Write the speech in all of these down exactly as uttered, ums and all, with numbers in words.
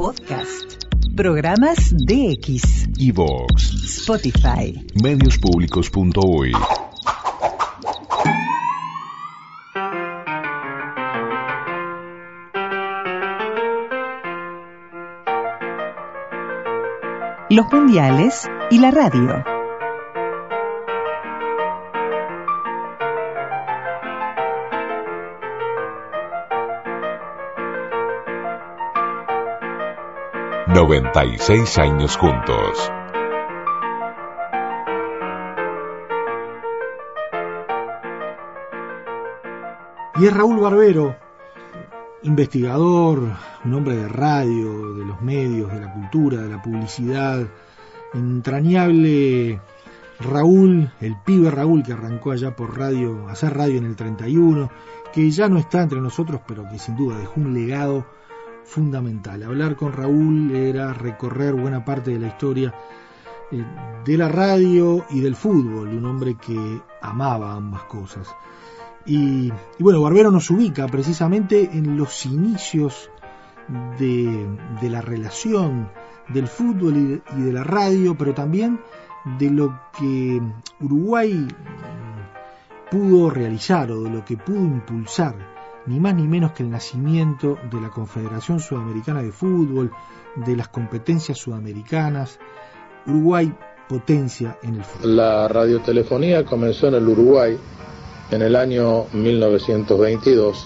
Podcast. Programas de X. iVoox. Spotify. Mediospublicos punto uy. Los mundiales y la radio. noventa y seis años juntos. Y es Raúl Barbero, investigador, un hombre de radio, de los medios, de la cultura, de la publicidad, entrañable Raúl, el pibe Raúl que arrancó allá por radio, a hacer radio en el treinta y uno, que ya no está entre nosotros, pero que sin duda dejó un legado fundamental. Hablar con Raúl era recorrer buena parte de la historia eh, de la radio y del fútbol, un hombre que amaba ambas cosas. Y, y bueno, Barbero nos ubica precisamente en los inicios de, de la relación del fútbol y de, y de la radio, pero también de lo que Uruguay pudo realizar o de lo que pudo impulsar, ni más ni menos que el nacimiento de la Confederación Sudamericana de Fútbol, de las competencias sudamericanas. Uruguay, potencia en el fútbol. La radiotelefonía comenzó en el Uruguay en el año mil novecientos veintidós.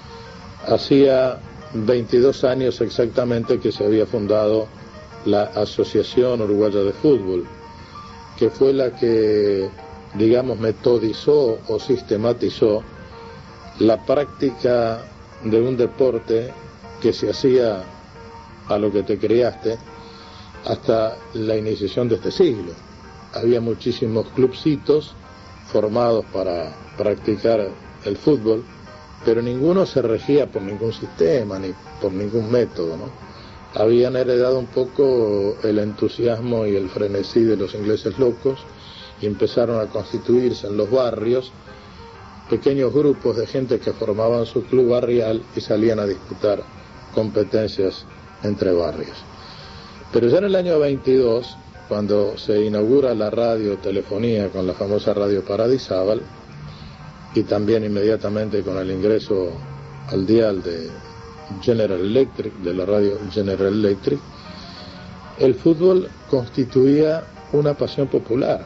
Hacía veintidós años exactamente que se había fundado la Asociación Uruguaya de Fútbol, que fue la que, digamos, metodizó o sistematizó la práctica de un deporte que se hacía a lo que te criaste hasta la iniciación de este siglo. Había muchísimos clubcitos formados para practicar el fútbol, pero ninguno se regía por ningún sistema ni por ningún método, ¿no? Habían heredado un poco el entusiasmo y el frenesí de los ingleses locos y empezaron a constituirse en los barrios pequeños grupos de gente que formaban su club barrial y salían a disputar competencias entre barrios. Pero ya en el año veintidós, cuando se inaugura la radiotelefonía con la famosa Radio Paradisábal, y también inmediatamente con el ingreso al dial de General Electric, de la radio General Electric, el fútbol constituía una pasión popular.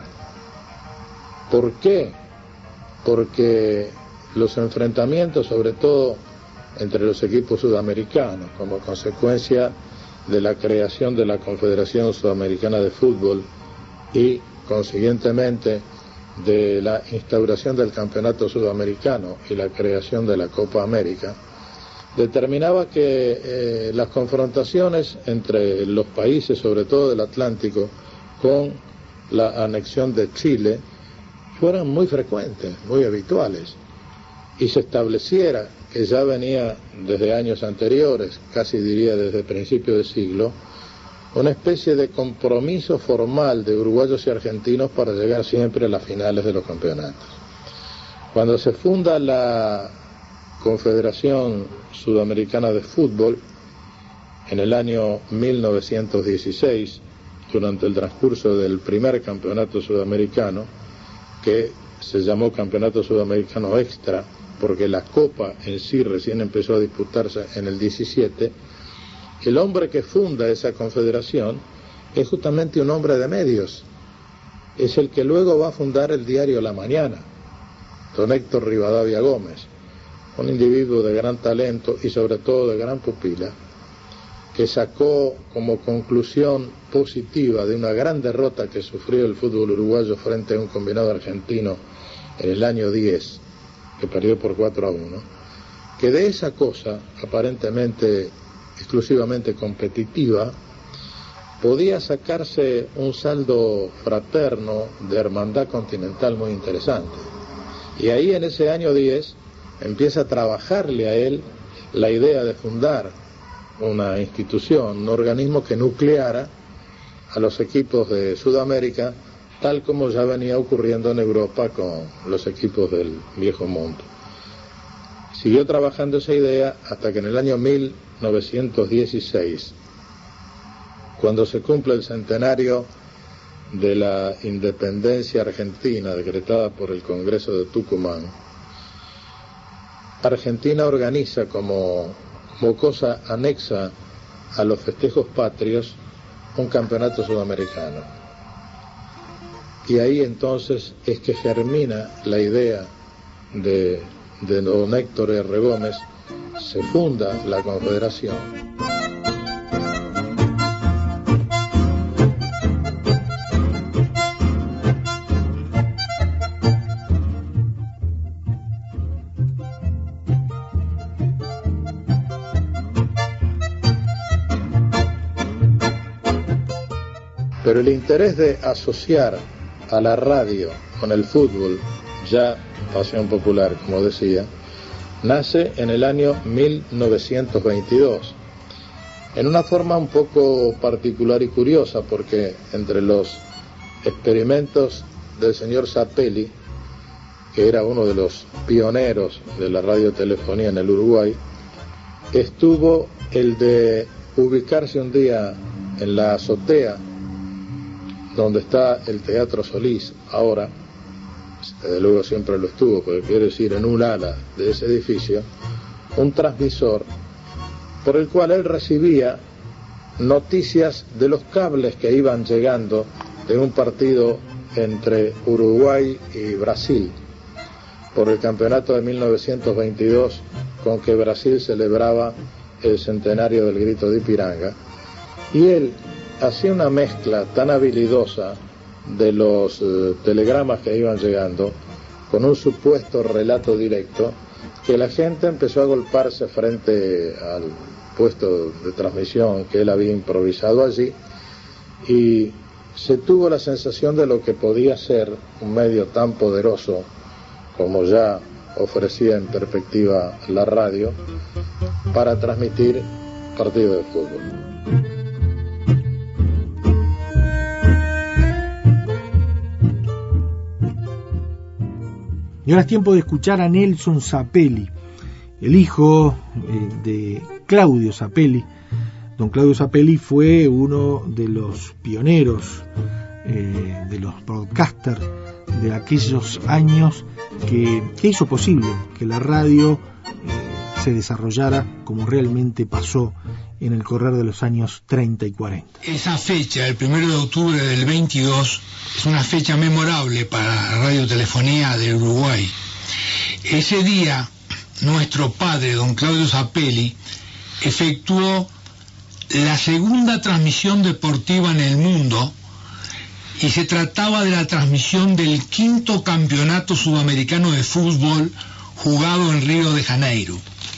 ¿Por qué? Porque los enfrentamientos, sobre todo entre los equipos sudamericanos, como consecuencia de la creación de la Confederación Sudamericana de Fútbol y, consiguientemente, de la instauración del Campeonato Sudamericano y la creación de la Copa América, determinaba que eh, las confrontaciones entre los países, sobre todo del Atlántico, con la anexión de Chile, fueran muy frecuentes, muy habituales, y se estableciera, que ya venía desde años anteriores, casi diría desde principios de siglo, una especie de compromiso formal de uruguayos y argentinos para llegar siempre a las finales de los campeonatos. Cuando se funda la Confederación Sudamericana de Fútbol, en el año mil novecientos dieciséis, durante el transcurso del primer campeonato sudamericano, que se llamó Campeonato Sudamericano Extra, porque la Copa en sí recién empezó a disputarse en el diecisiete, el hombre que funda esa confederación es justamente un hombre de medios. Es el que luego va a fundar el diario La Mañana, don Héctor Rivadavia Gómez, un individuo de gran talento y sobre todo de gran pupila, que sacó como conclusión positiva de una gran derrota que sufrió el fútbol uruguayo frente a un combinado argentino en el año diez, que perdió por cuatro a uno, que de esa cosa aparentemente exclusivamente competitiva podía sacarse un saldo fraterno de hermandad continental muy interesante. Y ahí en ese año diez empieza a trabajarle a él la idea de fundar una institución, un organismo que nucleara a los equipos de Sudamérica, tal como ya venía ocurriendo en Europa con los equipos del Viejo Mundo. Siguió trabajando esa idea hasta que en el año mil novecientos dieciséis cuando se cumple el centenario de la independencia argentina decretada por el Congreso de Tucumán, Argentina organiza como, como cosa anexa a los festejos patrios un campeonato sudamericano. Y ahí entonces es que germina la idea de, de don Héctor R. Gómez, se funda la Confederación. Pero el interés de asociar a la radio con el fútbol, ya pasión popular, como decía, nace en el año mil novecientos veintidós, en una forma un poco particular y curiosa, porque entre los experimentos del señor Zapelli, que era uno de los pioneros de la radiotelefonía en el Uruguay, estuvo el de ubicarse un día en la azotea donde está el Teatro Solís ahora, desde luego siempre lo estuvo, porque quiere decir en un ala de ese edificio, un transmisor por el cual él recibía noticias de los cables que iban llegando de un partido entre Uruguay y Brasil por el campeonato de mil novecientos veintidós, con que Brasil celebraba el centenario del Grito de Ipiranga, y él hacía una mezcla tan habilidosa de los eh, telegramas que iban llegando con un supuesto relato directo, que la gente empezó a golparse frente al puesto de transmisión que él había improvisado allí, y se tuvo la sensación de lo que podía ser un medio tan poderoso como ya ofrecía en perspectiva la radio para transmitir partidos de fútbol. Y ahora es tiempo de escuchar a Nelson Zapelli, el hijo eh, de Claudio Zapelli. Don Claudio Zapelli fue uno de los pioneros, eh, de los broadcasters de aquellos años que, que hizo posible que la radio eh, se desarrollara como realmente pasó en el correr de los años treinta y cuarenta. Esa fecha, el primero de octubre del veintidós, es una fecha memorable para la radiotelefonía de Uruguay. Ese día, nuestro padre, don Claudio Zapelli, efectuó la segunda transmisión deportiva en el mundo, y se trataba de la transmisión del quinto campeonato sudamericano de fútbol jugado en Río de Janeiro.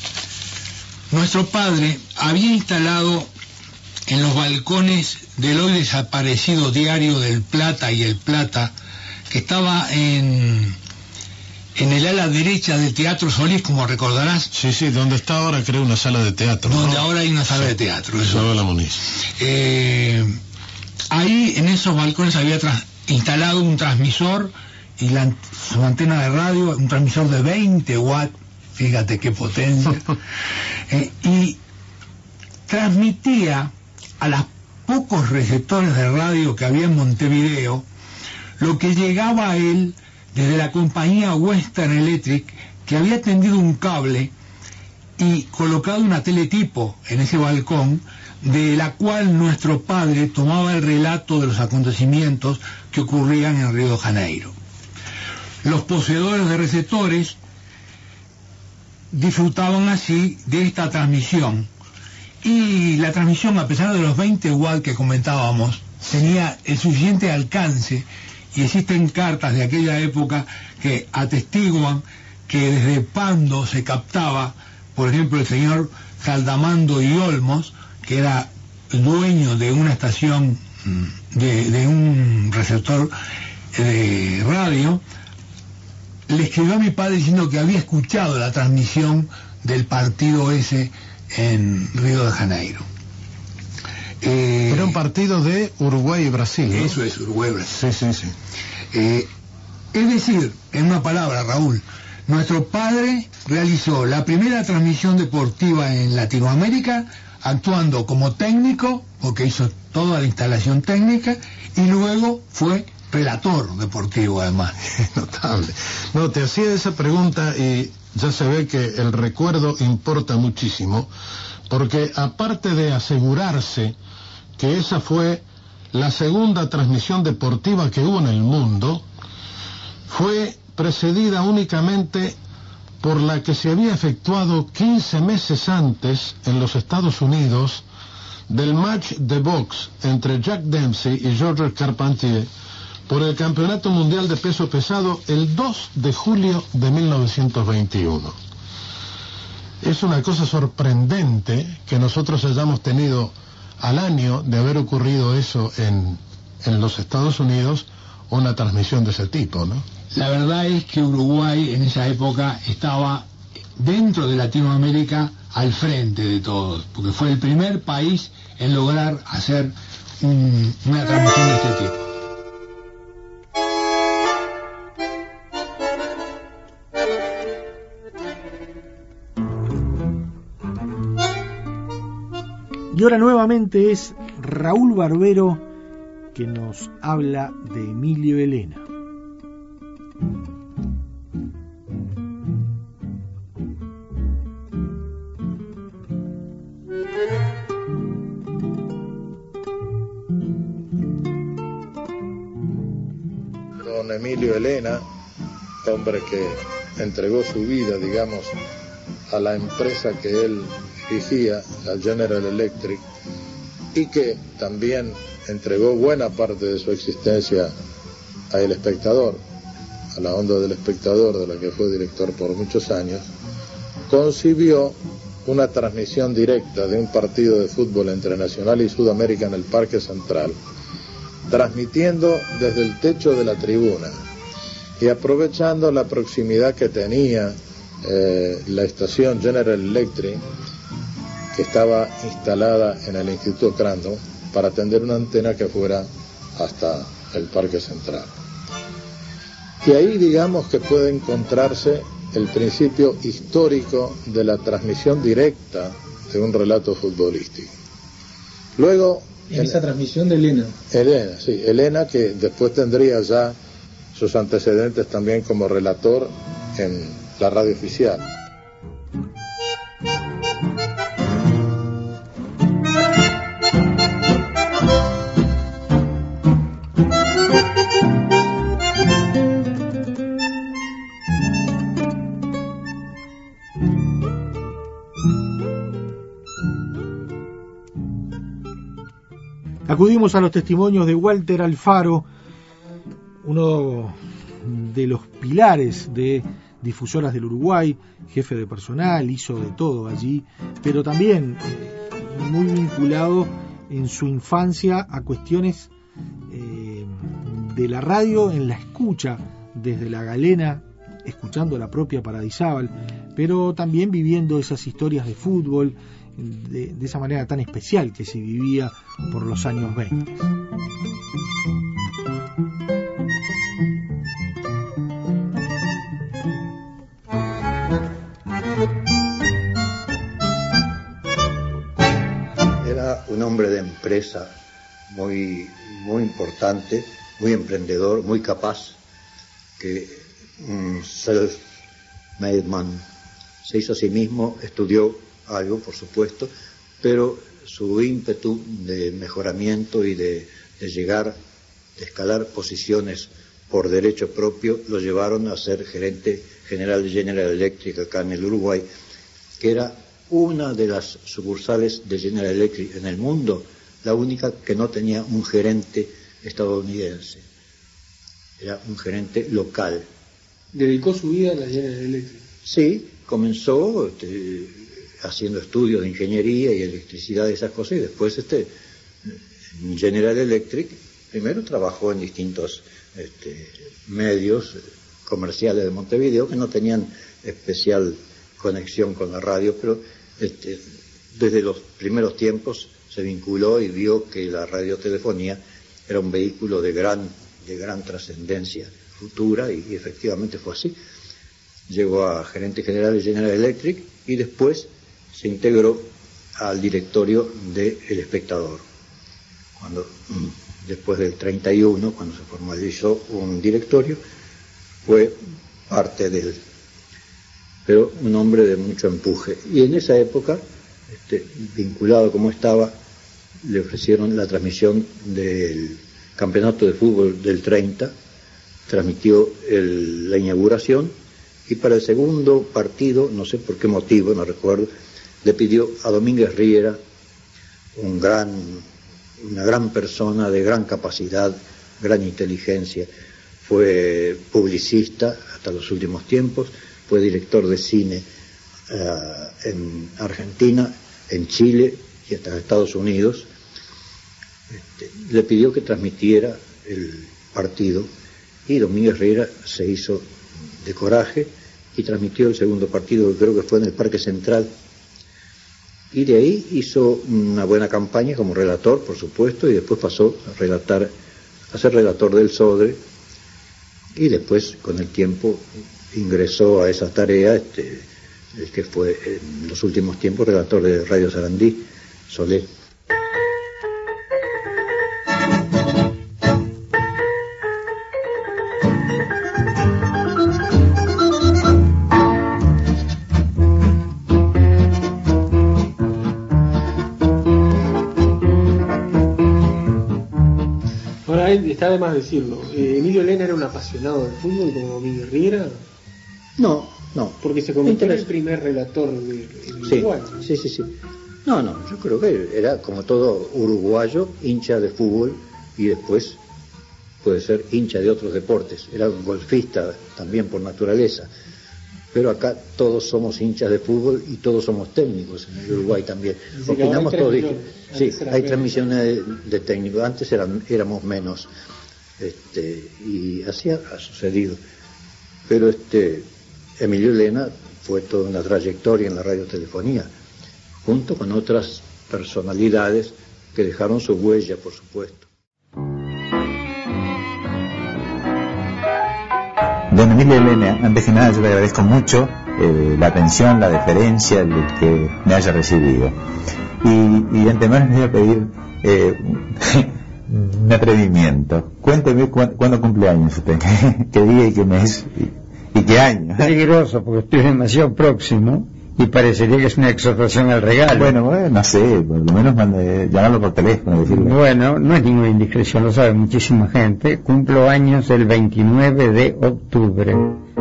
Nuestro padre había instalado en los balcones del hoy desaparecido diario del Plata y el Plata, que estaba en, en el ala derecha del Teatro Solís, como recordarás. Sí, sí, donde está ahora creo una sala de teatro. Donde ¿no? ahora hay una sala sí, de teatro. Eso. La Moniz. Eh, ahí en esos balcones había instalado un transmisor y la, su antena de radio, un transmisor de veinte watts. Fíjate qué potencia. eh, y transmitía a los pocos receptores de radio que había en Montevideo lo que llegaba a él desde la compañía Western Electric, que había tendido un cable y colocado una teletipo en ese balcón, de la cual nuestro padre tomaba el relato de los acontecimientos que ocurrían en Río de Janeiro. Los poseedores de receptores disfrutaban así de esta transmisión, y la transmisión, a pesar de los veinte watts que comentábamos, tenía el suficiente alcance, y existen cartas de aquella época que atestiguan que desde Pando se captaba, por ejemplo, el señor Caldamando y Olmos, que era dueño de una estación, de, de un receptor de radio, le escribió a mi padre diciendo que había escuchado la transmisión del partido ese en Río de Janeiro. Eh, Era un partido de Uruguay y Brasil, ¿no? Eso es, Uruguay y Brasil. Sí, sí, sí. Eh, es decir, en una palabra, Raúl, nuestro padre realizó la primera transmisión deportiva en Latinoamérica actuando como técnico, porque hizo toda la instalación técnica, y luego fue relator deportivo además. Notable. No, te hacía esa pregunta y ya se ve que el recuerdo importa muchísimo, porque aparte de asegurarse que esa fue la segunda transmisión deportiva que hubo en el mundo, fue precedida únicamente por la que se había efectuado quince meses antes en los Estados Unidos del match de box entre Jack Dempsey y Georges Carpentier por el Campeonato Mundial de Peso Pesado el dos de julio de mil novecientos veintiuno. Es una cosa sorprendente que nosotros hayamos tenido al año de haber ocurrido eso en, en los Estados Unidos, una transmisión de ese tipo, ¿no? La verdad es que Uruguay en esa época estaba dentro de Latinoamérica al frente de todos, porque fue el primer país en lograr hacer un, una transmisión de este tipo. Y ahora nuevamente es Raúl Barbero que nos habla de Emilio Elena. Don Emilio Elena, hombre que entregó su vida, digamos, a la empresa que él dirigía, la General Electric, y que también entregó buena parte de su existencia a El Espectador, a la onda del Espectador, de la que fue director por muchos años, concibió una transmisión directa de un partido de fútbol entre Nacional y Sudamérica en el Parque Central, transmitiendo desde el techo de la tribuna y aprovechando la proximidad que tenía eh, la estación General Electric, que estaba instalada en el Instituto Crandon, para tender una antena que fuera hasta el Parque Central. Y ahí digamos que puede encontrarse el principio histórico de la transmisión directa de un relato futbolístico. Luego, en esa transmisión de Elena. Elena, sí, Elena, que después tendría ya sus antecedentes también como relator en la radio oficial. Acudimos a los testimonios de Walter Alfaro, uno de los pilares de Difusoras del Uruguay, jefe de personal, hizo de todo allí, pero también eh, muy vinculado en su infancia a cuestiones eh, de la radio en la escucha, desde la galena, escuchando la propia Paradisábal, pero también viviendo esas historias de fútbol, De, de esa manera tan especial que se vivía por los años veinte. Era un hombre de empresa muy, muy importante, muy emprendedor, muy capaz, que un self-made man, se hizo a sí mismo, estudió algo, por supuesto, pero su ímpetu de mejoramiento y de, de llegar, de escalar posiciones por derecho propio, lo llevaron a ser gerente general de General Electric acá en el Uruguay, que era una de las sucursales de General Electric en el mundo, la única que no tenía un gerente estadounidense, era un gerente local. ¿Dedicó su vida a la General Electric? Sí, comenzó este, haciendo estudios de ingeniería y electricidad y esas cosas, y después este General Electric primero trabajó en distintos este, medios comerciales de Montevideo que no tenían especial conexión con la radio, pero este, desde los primeros tiempos se vinculó y vio que la radiotelefonía era un vehículo de gran, de gran trascendencia futura, y, y efectivamente fue así. Llegó a gerente general de General Electric y después se integró al directorio de El Espectador. Cuando, después del treinta y uno, cuando se formalizó un directorio, fue parte del, pero un hombre de mucho empuje. Y en esa época, este, vinculado como estaba, le ofrecieron la transmisión del campeonato de fútbol del treinta, transmitió el, la inauguración, y para el segundo partido, no sé por qué motivo, no recuerdo, le pidió a Domínguez Riera, un gran, una gran persona de gran capacidad, gran inteligencia, fue publicista hasta los últimos tiempos, fue director de cine uh, en Argentina, en Chile y hasta en Estados Unidos. Este, le pidió que transmitiera el partido y Domínguez Riera se hizo de coraje y transmitió el segundo partido, que creo que fue en el Parque Central, y de ahí hizo una buena campaña como relator, por supuesto, y después pasó a relatar, a ser relator del Sodre, y después con el tiempo ingresó a esa tarea este, el que fue en los últimos tiempos relator de Radio Sarandí, Solé. Está de más decirlo. Eh, ¿Emilio Lena era un apasionado del fútbol como Domínguez Riera? No, no. Porque se convirtió en el primer relator de, de sí, Uruguay. Sí, sí, sí. No, no, yo creo que era como todo uruguayo, hincha de fútbol y después puede ser hincha de otros deportes. Era un golfista también por naturaleza. Pero acá todos somos hinchas de fútbol y todos somos técnicos en el Uruguay también. Opinamos todos. Sí, hay transmisiones de, de técnicos. Antes eran, éramos menos. Este, y así ha, ha sucedido. Pero este Emilio Lena fue toda una trayectoria en la radiotelefonía, junto con otras personalidades que dejaron su huella, por supuesto. Don Emilio Lena, antes que nada yo le agradezco mucho eh, la atención, la deferencia, el que me haya recibido. Y, y de antemano le voy a pedir eh, un atrevimiento. Cuénteme cu cuándo cumple años usted, qué día y qué mes y, y qué año. Peligroso, porque estoy demasiado próximo y parecería que es una exhortación al regalo. Bueno, bueno, no sé, por lo menos mande, llamarlo por teléfono, decirle. Bueno, no es ninguna indiscreción, lo sabe muchísima gente. Cumplo años el veintinueve de octubre.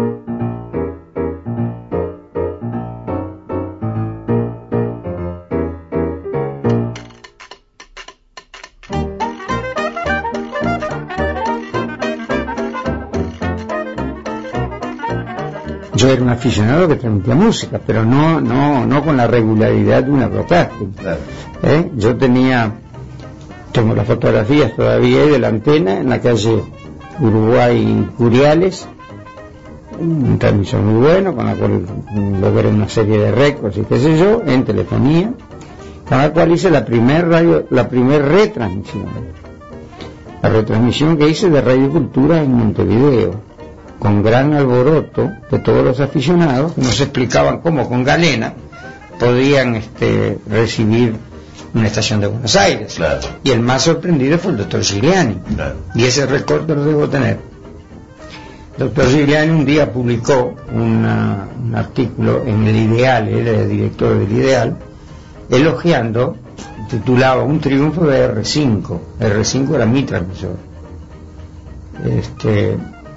Yo era un aficionado que transmitía música, pero no no no con la regularidad de una broadcasting. Claro. ¿Eh? Yo tenía, tengo las fotografías todavía de la antena en la calle Uruguay Curiales, un transmisor muy bueno, con la cual logré una serie de récords y qué sé yo, en telefonía, con la cual hice la primer radio, la primer retransmisión, la retransmisión que hice de Radio Cultura en Montevideo, con gran alboroto de todos los aficionados, que nos explicaban cómo con galena podían este, recibir una estación de Buenos Aires. Claro. Y el más sorprendido fue el doctor Giuliani. Claro. Y ese récord lo debo tener. El doctor Giuliani un día publicó una, un artículo en El Ideal, él era el director del Ideal, elogiando, titulaba Un triunfo de R cinco. R cinco era mi transmisor. Este...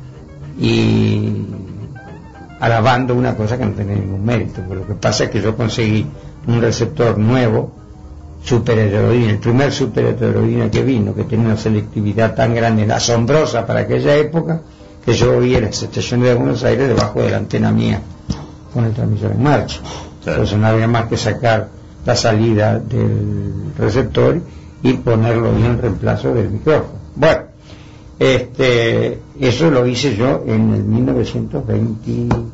y alabando una cosa que no tenía ningún mérito, porque lo que pasa es que yo conseguí un receptor nuevo, super heteroidina, el primer super heteroidina que vino, que tenía una selectividad tan grande, asombrosa para aquella época, que yo oía las estaciones de Buenos Aires debajo de la antena mía con el transmisor en marcha. Claro. Entonces no había más que sacar la salida del receptor y ponerlo en reemplazo del micrófono. Bueno, Este, eso lo hice yo en el mil novecientos veinticuatro,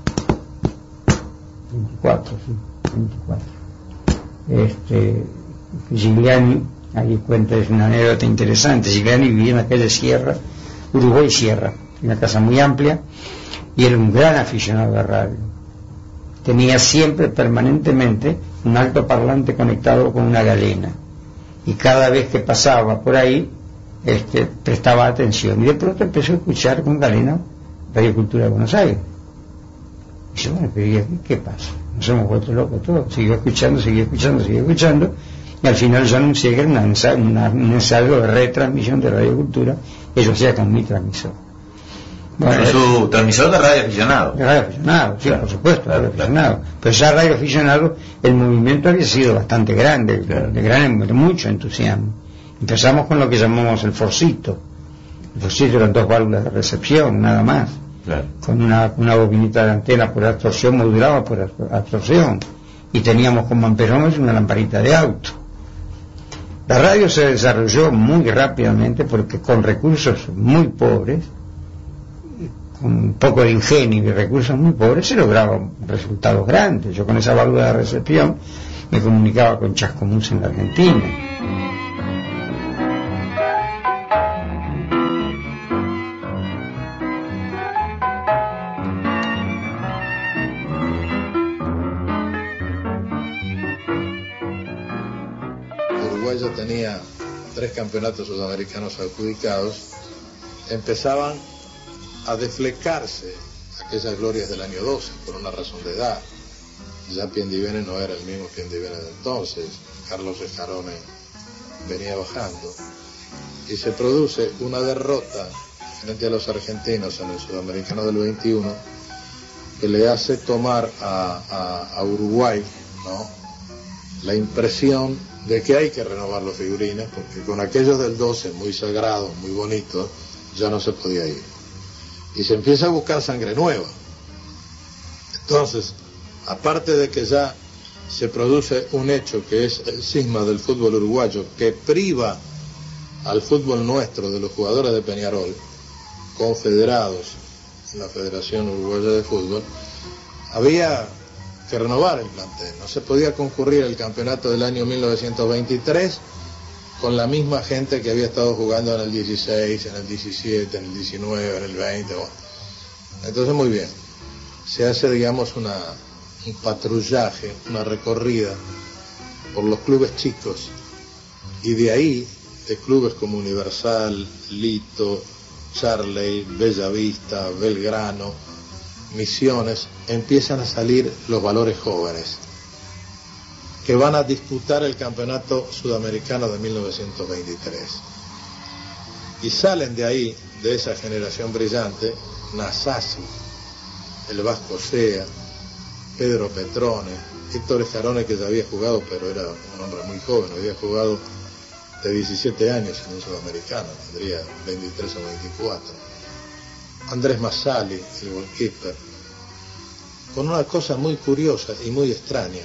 sí, veinticuatro. Este, Giuliani, ahí cuenta, es una anécdota interesante. Giuliani vivía en la calle Sierra, Uruguay Sierra, una casa muy amplia, y era un gran aficionado de radio. Tenía siempre, permanentemente, un altoparlante conectado con una galena, y cada vez que pasaba por ahí este, prestaba atención, y de pronto empezó a escuchar con galena Radio Cultura de Buenos Aires. Y dice, bueno, pero ¿qué pasa? Nos hemos vuelto locos todos. Siguió escuchando, siguió escuchando, siguió escuchando, y al final yo anuncié que era una, una, un ensayo de retransmisión de Radio Cultura, que yo hacía con mi transmisor. Bueno, su eh, transmisor de radio aficionado. De radio aficionado, sí, claro, por supuesto, claro, radio aficionado. Claro. Pero ya radio aficionado, el movimiento había sido bastante grande, claro. de, gran, de mucho entusiasmo. Empezamos con lo que llamamos el forcito. El forcito eran dos válvulas de recepción, nada más. Claro. Con una, una bobinita de antena por absorción, modulada por absorción. Y teníamos como amperómetro una lamparita de auto. La radio se desarrolló muy rápidamente porque con recursos muy pobres, con un poco de ingenio y recursos muy pobres, se lograban resultados grandes. Yo con esa válvula de recepción me comunicaba con Chascomús en la Argentina. Uruguay ya tenía tres campeonatos sudamericanos adjudicados. Empezaban a deflecarse aquellas glorias del año doce por una razón de edad. Ya Piendivene no era el mismo Piendivene de entonces, Carlos Escarone venía bajando y se produce una derrota frente a los argentinos en el sudamericano del veintiuno que le hace tomar a, a, a Uruguay, ¿no?, la impresión de que hay que renovar los figurines, porque con aquellos del doce muy sagrados, muy bonitos, ya no se podía ir. Y se empieza a buscar sangre nueva. Entonces, aparte de que ya se produce un hecho que es el cisma del fútbol uruguayo, que priva al fútbol nuestro de los jugadores de Peñarol, confederados en la Federación Uruguaya de Fútbol, había que renovar el plantel. No se podía concurrir al campeonato del año mil novecientos veintitrés con la misma gente que había estado jugando en el dieciséis, en el diecisiete, en el diecinueve, en el veinte. Bueno. Entonces, muy bien, se hace, digamos, una, un patrullaje, una recorrida por los clubes chicos, y de ahí, de clubes como Universal, Lito, Charley, Bellavista, Belgrano, Misiones, empiezan a salir los valores jóvenes que van a disputar el campeonato sudamericano de mil novecientos veintitrés. Y salen de ahí, de esa generación brillante, Nasasi, el Vasco Sea, Pedro Petrone, Héctor Escarone, que ya había jugado, pero era un hombre muy joven, había jugado de diecisiete años en el sudamericano, tendría veintitrés o veinticuatro. Andrés Massali, el goalkeeper, con una cosa muy curiosa y muy extraña.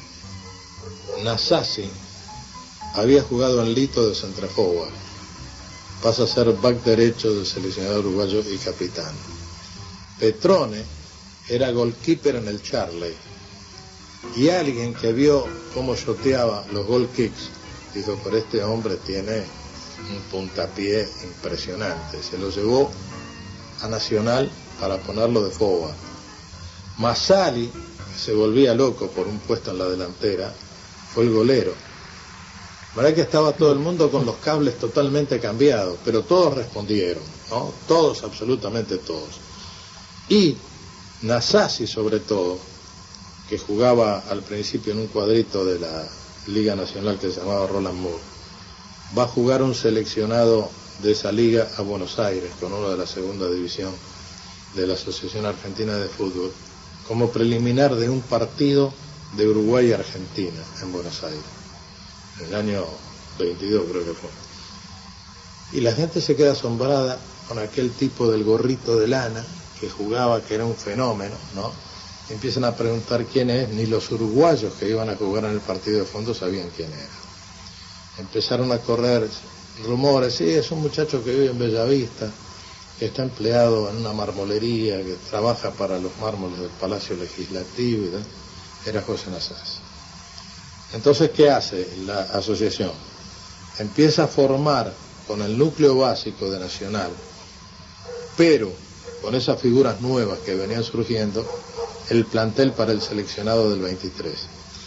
Nasasi había jugado en Lito de centroforward, pasa a ser back derecho del seleccionado uruguayo y capitán. Petrone era goalkeeper en el Charley, y alguien que vio cómo shoteaba los goal kicks dijo, pero este hombre tiene un puntapié impresionante. Se lo llevó a Nacional para ponerlo de forward. Massali, que se volvía loco por un puesto en la delantera, fue el golero. ¿Verdad que estaba todo el mundo con los cables totalmente cambiados? Pero todos respondieron, ¿no? Todos, absolutamente todos. Y Nasasi, sobre todo, que jugaba al principio en un cuadrito de la Liga Nacional que se llamaba Roland Moore, va a jugar un seleccionado de esa liga a Buenos Aires, con uno de la segunda división de la Asociación Argentina de Fútbol, como preliminar de un partido de Uruguay y Argentina en Buenos Aires, en el año veintidós creo que fue. Y la gente se queda asombrada con aquel tipo del gorrito de lana que jugaba, que era un fenómeno, ¿no? Empiezan a preguntar quién es, ni los uruguayos que iban a jugar en el partido de fondo sabían quién era. Empezaron a correr rumores, sí, es un muchacho que vive en Bellavista, que está empleado en una marmolería, que trabaja para los mármoles del Palacio Legislativo, y tal. Era José Nasasi. Entonces, ¿qué hace la asociación? Empieza a formar con el núcleo básico de Nacional, pero con esas figuras nuevas que venían surgiendo, el plantel para el seleccionado del veintitrés.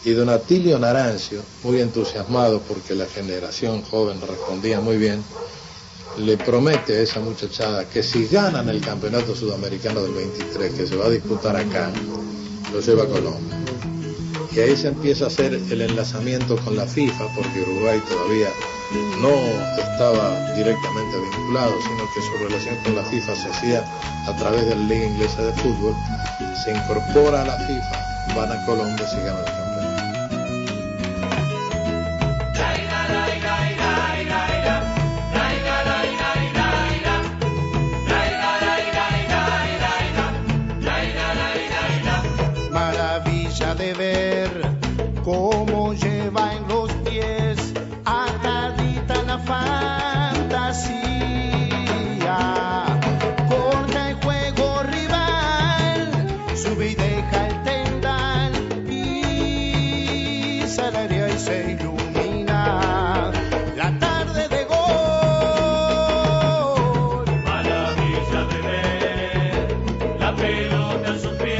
Y don Atilio Narancio, muy entusiasmado porque la generación joven respondía muy bien, le promete a esa muchachada que si ganan el campeonato sudamericano del veintitrés, que se va a disputar acá, lo lleva a Colombia. Y ahí se empieza a hacer el enlazamiento con la FIFA, porque Uruguay todavía no estaba directamente vinculado, sino que su relación con la FIFA se hacía a través de la Liga Inglesa de Fútbol. Se incorpora a la FIFA, van a Colombia y se ganan el campeonato. Maravilla de ver cómo lleva en los pies atadita la fantasía, corta el juego rival, sube y deja el tendal y salaria y se ilumina la tarde de gol. Maravilla de ver la pelota en sus pies.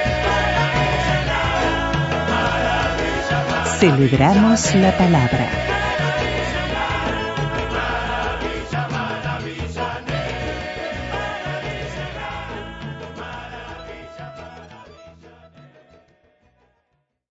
Celebramos la palabra.